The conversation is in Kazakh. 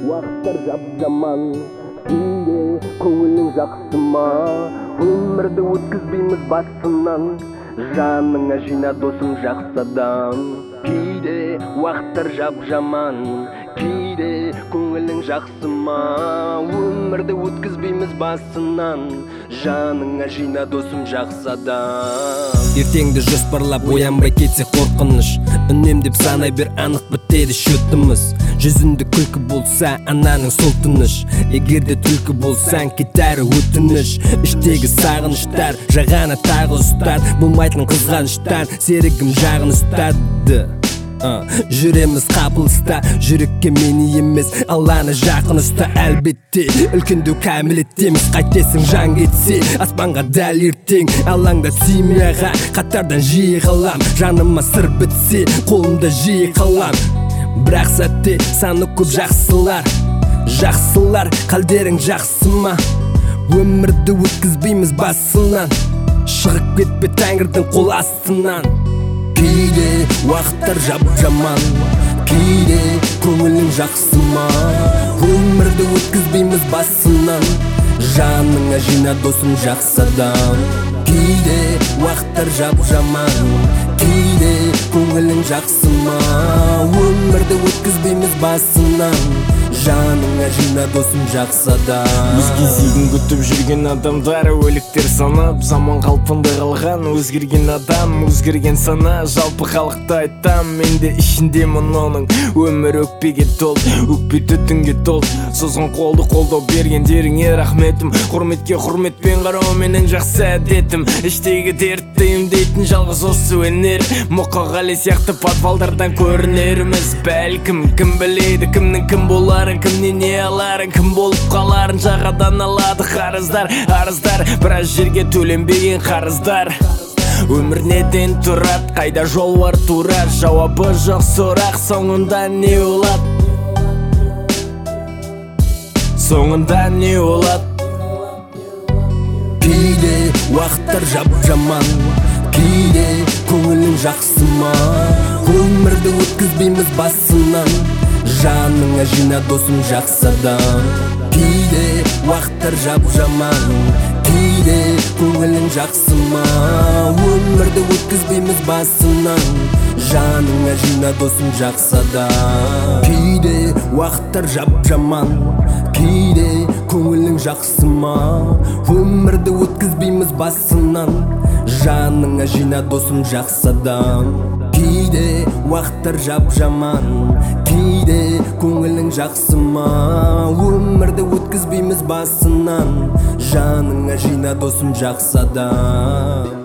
Уақыттар жап-жаман, кейде көңілің жақсы ма? Өмірді өткізбейміз басынан, жаныңа жина досым жақсы адам. Кейде уақыттар жап-жаман, кейде көңілің жақсы ма? Өмірді өткізбейміз басынан, жаныңа жина досым жақсы адам. Ертеңді жоспарлап оянбай кетсе қорқыныш, үнемдеп санай бер, анық бітеді шөтіміз. Жүзінде күлкі болса ананың сол тыныш, егерде түлкі болсаң кетәрі өтініш. Іштегі сағыныштар жағана тағы ұстар, болмайтын қызғаныштан серігім жағын ұстады. Жүреміз қапылыста, жүрекке мені емес Алланы жақын ұста. Әлбетте үлкендеу кәмілет емес, қайтесің жан кетсе аспанға дәл ертең. Алаңда тимеға қатардан жиі қалам, жаныма сыр бітсе қолымда жиі қалам. Бірақ сәтте саны көп жақсылар, қалдерің жақсы ма? Өмірді өткізбейміз басынан, шығып кетпе тәңірдің қол астынан. Кейде уақыттар жап-жаман, кейде көңілің жақсы ма? Өмірді өткізбейміз басынан, жаныңа жина досым жақсы адам. Кейде уақыттар жап-жаман, кейде көңілің жақсы ма? Өмірді өткізбейміз басынан, жаныңа жина досым жақсы адам. Өз кезегін күтіп жүрген адамдар өліктер санап, заман қалпында қалған өзгерген адам, өзгерген сана. Жалпы халықта айтам, менде ішіндемін оның. Өмір өкпеге тол, өкпе түтінге тол. Созған қолды қолдау бергендеріңе рахметім. Құрметке құрметпен қарау менің жақсы әдетім. Іштегі дертті емдейтін жалғыз осы өнер. Мұқағали сияқты подвалдардан көрінеріміз. Бәлкім кім біледі кімнің кім боларын, кімнен не аларын, кім болып қаларын. Жағадан алады қарыздар, арыздар, біраз жерге төленбеген қарыздар. Өмір неден тұрады, қайда жол бар тұрар? Жауабы жоқ сұрақ, соңында не олады? Соңында не олады? Кейде уақыттар жап-жаман, кейде көңілің жақсы ма? Өмірді өткізбейміз басынан, жаныңа жина досым жақсы адам. Кейде уақыттар жап-жаман, кейде көңілің жақсы ма? Өмірді өткізбейміз басынан, жаныңа жина досым жақсы адам. Кейде уақыттар жап-жаман, кейде көңілің жақсы ма? Өмірді өткізбейміз басынан, жаныңа жина досым жақсы адам. Кейде уақыттар жап-жаман, кейде көңілің жақсы ма? Өмірді өткізбейміз басынан, жаныңа жина досым жақсы адам.